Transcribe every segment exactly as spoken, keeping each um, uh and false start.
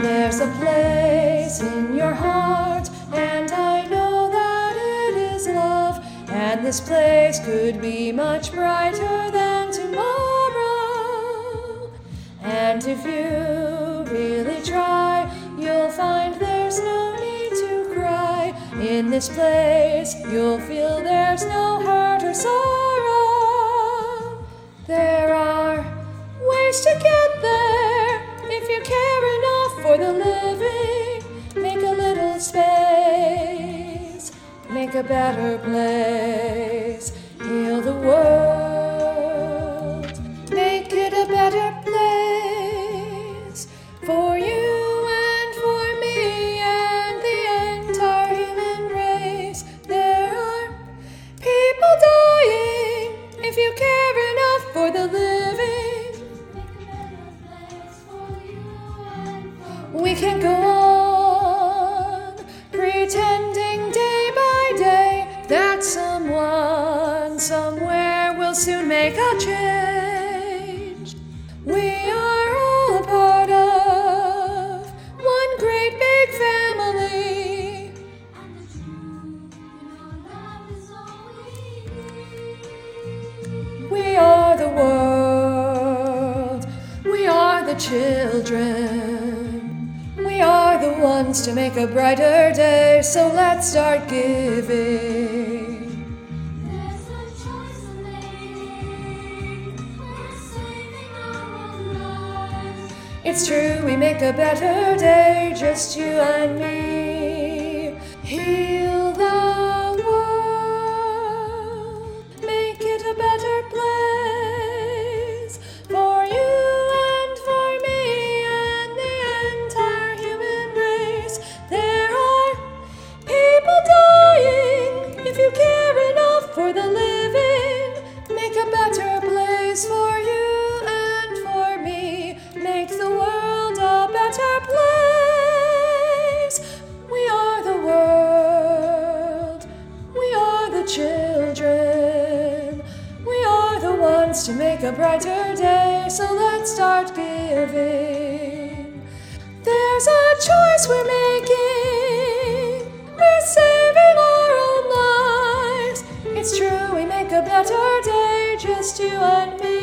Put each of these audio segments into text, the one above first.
There's a place in your heart, and I know that it is love, and this place could be much brighter than tomorrow. And if you really try, you'll find there's no need to cry. In this place, you'll feel there's no hurt or sorrow. There are ways to get there if you care enough for the living. Make a little space, make a better place, heal the world, make it a better place for you and for me and the entire human race. There are people dying if you care enough for the living. We can go on pretending day by day that someone somewhere will soon make a change. We are all a part of one great big family. We are the world. We are the children. We are the ones to make a brighter day, so let's start giving. There's a choice to make. We're saving our own lives. It's true, we make a better day, just you and me. Heal the world, make it a better place for you and for me and the entire human race. There are people dying if you care enough for the living. Make a better place for you and for me. Make the world a better place. We are the world. We are the children. We are the ones to make a brighter day, so let's start giving. There's a choice we're making. We're saving our own lives. It's true, we make a better day, just you and me.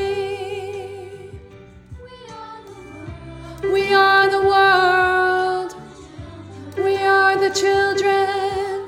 We are the world. We are the world. We are the children.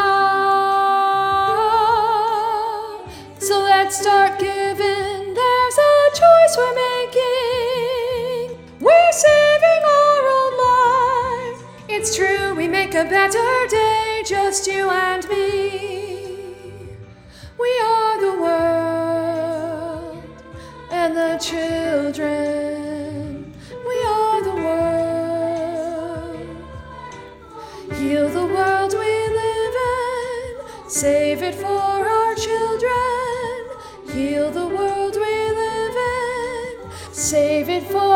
Ah, so let's start giving. There's a choice we're making. We're saving our own lives. It's true, we make a better day, just you and me. We are the world and the children. We are the world. Heal the world we live in. Save it for our children. Heal the world we live in. Save it for